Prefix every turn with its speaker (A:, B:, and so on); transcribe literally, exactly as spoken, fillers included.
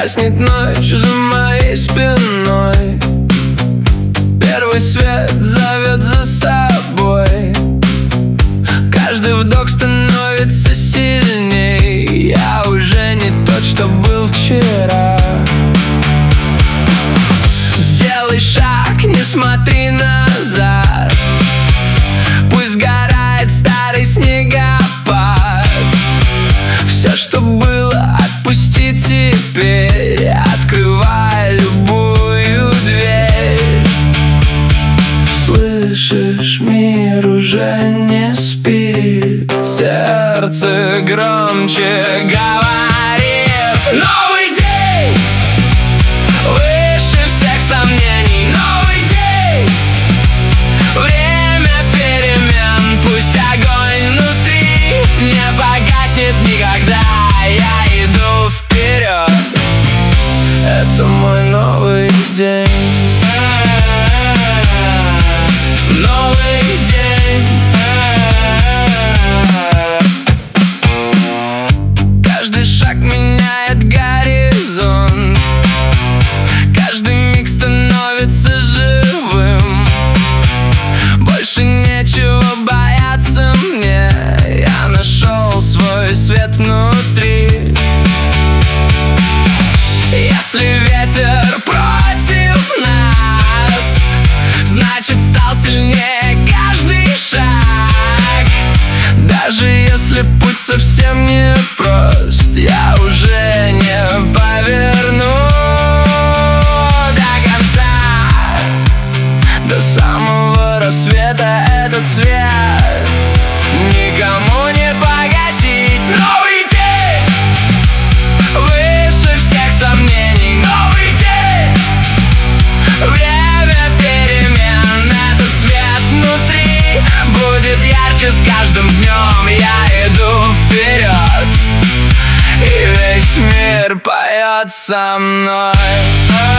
A: гаснет ночь за моей спиной. Первый свет зовет за собой. Каждый вдох становится сильней. Я уже не тот, что был вчера. Сделай шаг, не смотри назад. Пусть сгорает старый снегопад. Все, что было, отпусти теперь. Открывай любую дверь. Слышишь, мир уже не спит. Сердце громче говорит: новый день, выше всех сомнений. Новый день, время перемен. Пусть огонь внутри не погаснет никогда. Я иду вперед. Это мой новый день. Новый день. Каждый шаг меняет горизонт. Каждый миг становится живым. Больше нечего бояться мне. Я нашел свой свет внутри. Если ветер против нас, значит, стал сильнее каждый шаг. Даже если путь совсем не прост, я уже не поверну до конца. До самого рассвета этот свет никому не погасить. Новый день, выше всех сомнений. Новый день, время перемен. Этот свет внутри будет ярче с каждым днем. Я иду вперед, и весь мир поет со мной.